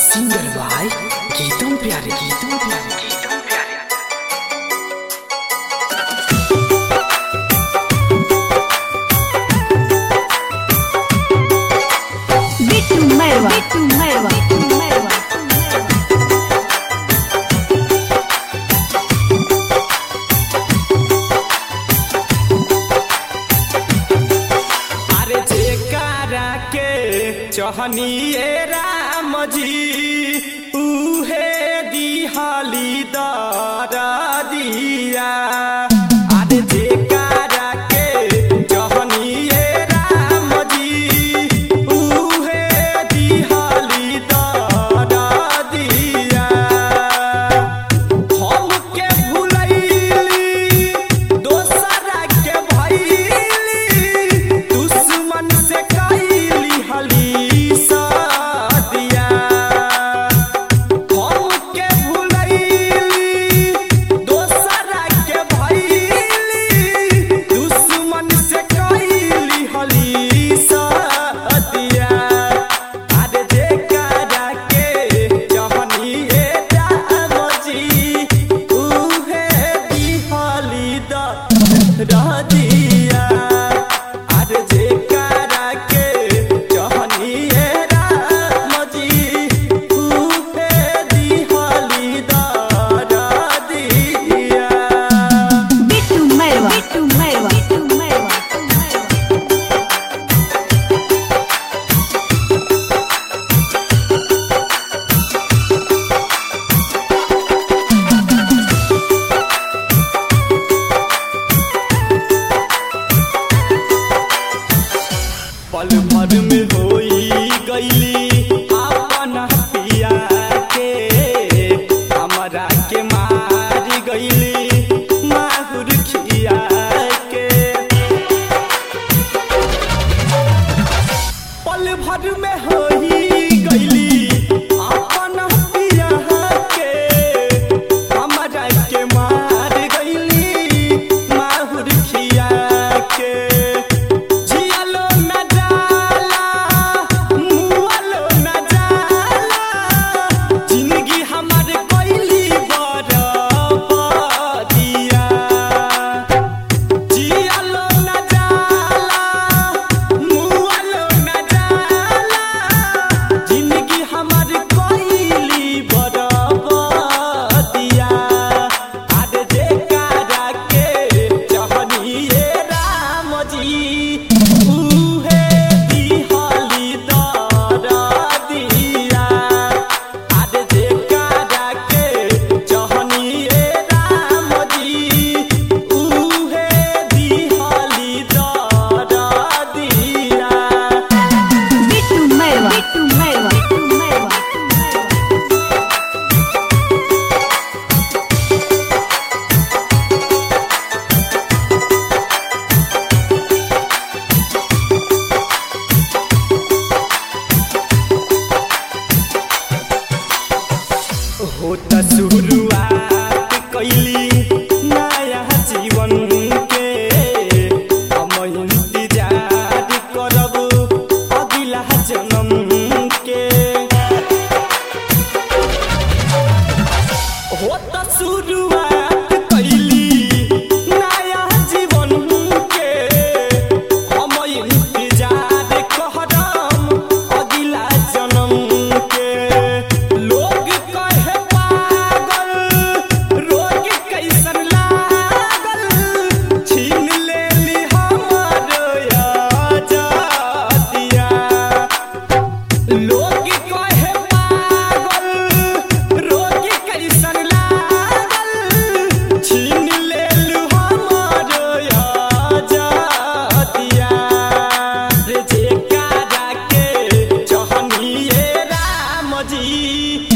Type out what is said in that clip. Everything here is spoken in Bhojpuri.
सिंगर भाई गीतों प्यारे गीतों प्यारे गीतों प्यारे। बिट्टू मैरवा बिट्टू मैरवा बिट्टू मैरवा अरे जेकारा के चहनिए राम जी उहे दिहाली दरा दिया। अरे जेकारा के चहनिए राम जी उहे दिहाली दरा दिया। हमके भुलैली दोसरा के भइली दुश्मन से कैली हली सदिया। हमके भुलैली दोसरा के भइली दुश्मन से कैली हली सदिया। अरे जेकरा के चहनिए राम जी उहे दिहाली दरा दिया। अरे जेकरा के चहनिए राम जी उहे दिहाली दरा दिया। बिट्टू मैरवा बिट्टू मैरवा बिट्टू मैरवा पल भर में होई गईली अपन पिया के हमरा के मार गईली माहुर खिया के। पल भर में होई गईली अपन पिया के हमरा के मार गईली माहुर खिया के। जियालो न जाला मुआलो न जाला जिंदगी हमार कोइली बरबादिया। जियालो न जाला मुआलो न जाला जिंदगी हमार कोइली बरबादिया। अरे जेकरा के चहनिए राम जी उहे दिहाली दरा दिया। अरे जेकरा के चहनिए राम जी उहे दिहाली दरा दिया। बिट्टू मैरवा बिट्टू मैरवा बिट्टू मैरवा होता शुरुआत कैली नया जीवन के हम इंतजार करब अगला जन्म के। होता शुरुआत कैली नया जीवन के हम इंतजार करब अगला जन्म के। लोग कहे पागल रोग कैसन लागल छीन लेली हमर आजादिया। लोग कहे पागल रोग कैसन लागल छीन लेलु हमर आजादिया। रे जेकरा के चहनिए राम जी